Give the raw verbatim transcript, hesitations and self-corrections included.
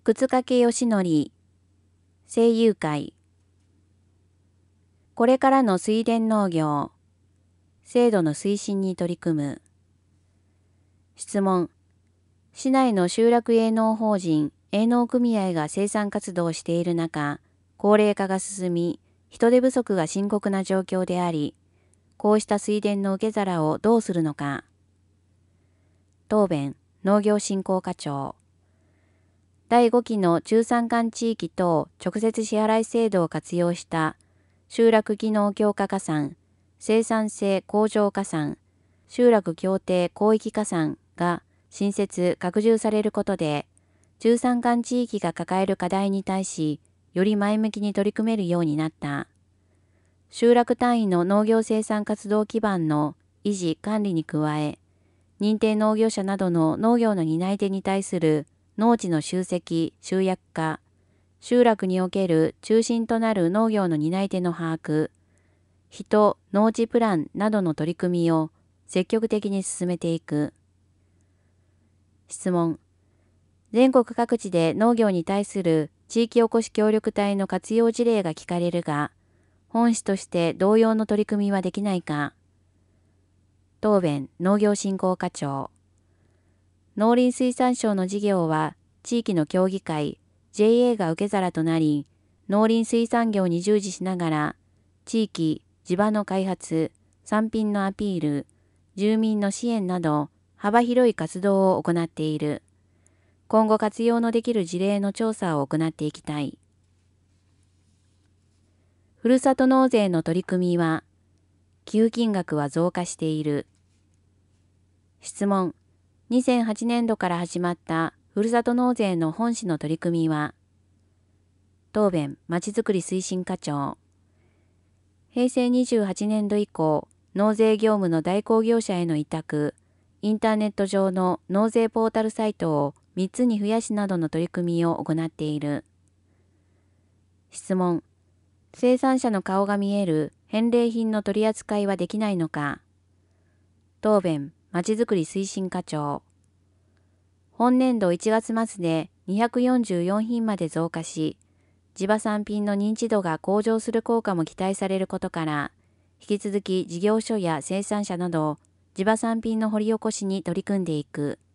靴掛義則、声優会。これからの水田農業、制度の推進に取り組む。質問。市内の集落営農法人、営農組合が生産活動をしている中、高齢化が進み、人手不足が深刻な状況であり、こうした水田の受け皿をどうするのか。答弁、農業振興課長。だいごきの中山間地域等直接支払い制度を活用した集落機能強化加算、生産性向上加算、集落協定広域加算が新設・拡充されることで、中山間地域が抱える課題に対し、より前向きに取り組めるようになった。集落単位の農業生産活動基盤の維持・管理に加え、認定農業者などの農業の担い手に対する農地の集積・集約化、集落における中心となる農業の担い手の把握、人・農地プランなどの取り組みを積極的に進めていく。質問。全国各地で農業に対する地域おこし協力隊の活用事例が聞かれるが、本市として同様の取り組みはできないか。答弁、農業振興課長。農林水産省の事業は、地域の協議会、ジェーエー が受け皿となり、農林水産業に従事しながら、地域、地場の開発、産品のアピール、住民の支援など、幅広い活動を行っている。今後活用のできる事例の調査を行っていきたい。ふるさと納税の取り組みは、寄付金額は増加している。質問。にせんはちねんどから始まったふるさと納税の本市の取り組みは、答弁、まちづくり推進課長。へいせいにじゅうはちねんど以降、納税業務の代行業者への委託、インターネット上の納税ポータルサイトをみっつに増やしなどの取り組みを行っている。質問。生産者の顔が見える返礼品の取り扱いはできないのか。答弁、まちづくり推進課長。本年度いちがつ末でにひゃくよんじゅうよんひんまで増加し、地場産品の認知度が向上する効果も期待されることから、引き続き事業所や生産者など、地場産品の掘り起こしに取り組んでいく。